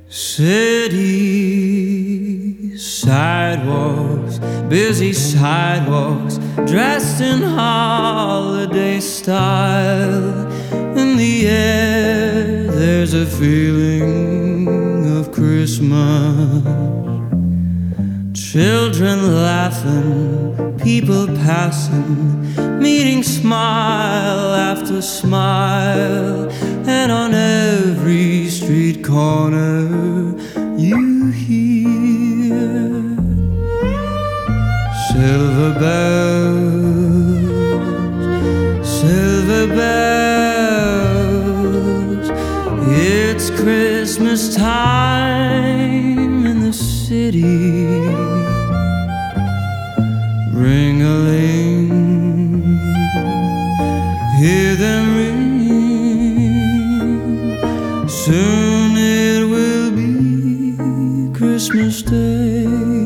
City sidewalks, busy sidewalks, dressed in holiday style. In the air, there's a feeling of Christmas. Children laughing, people passing, meeting smile after smile. And on every street corner you hear silver bells, silver bells. It's Christmas time in the city. Ring-a-ling, hear them ring. Soon it will be Christmas Day.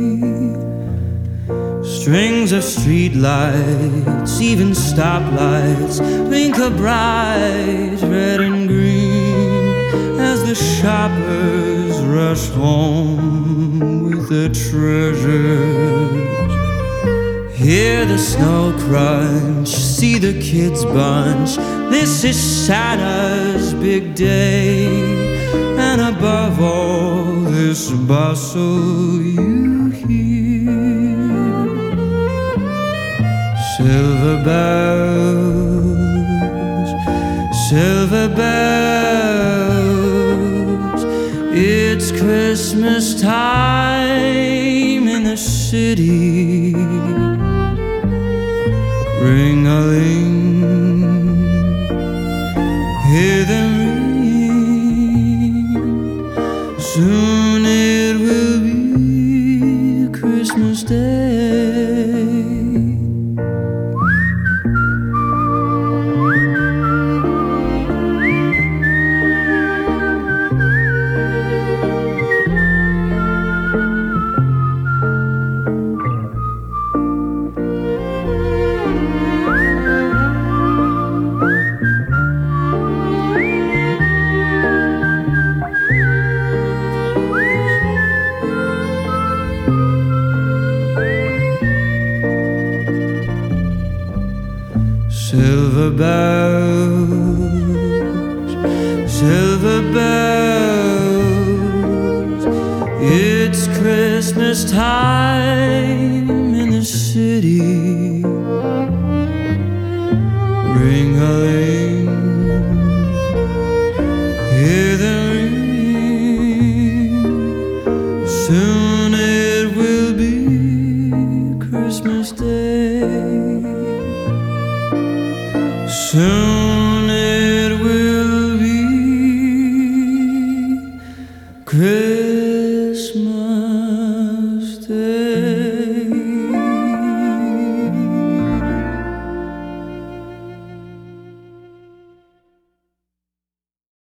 Strings of street lights, even stoplights, twinkle bright red and green as the shoppers rush home with their treasures. Hear the snow crunch, see the kids bunch. This is Santa's big day. And above all this bustle you hear silver bells, silver bells. It's Christmas time in the city. Ring-a-ling, hear them ring. Soon it will be Christmas Day. Silver bells, silver bells. It's Christmas time in the city. Ring-a-ling, hear them